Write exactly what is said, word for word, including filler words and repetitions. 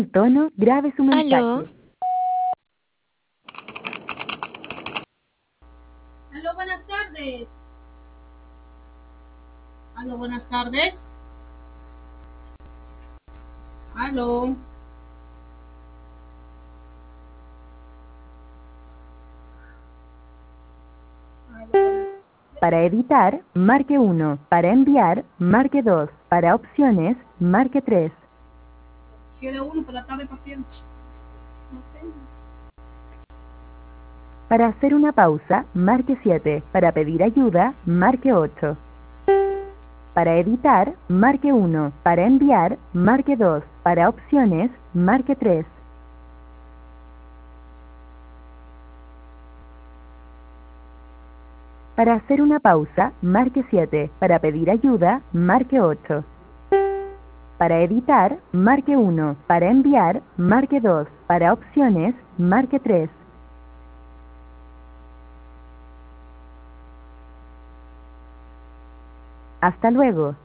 tono, grabe su Aló, mensaje. Aló, buenas tardes. Aló, buenas tardes. Aló. Para editar, marque uno. Para enviar, marque dos. Para opciones, marque tres. Quiere uno para la tarde paciente. No tengo. Para hacer una pausa, marque siete. Para pedir ayuda, marque ocho. Para editar, marque uno. Para enviar, marque dos. Para opciones, marque tres. Para hacer una pausa, marque siete. Para pedir ayuda, marque ocho. Para editar, marque uno. Para enviar, marque dos. Para opciones, marque tres. Hasta luego.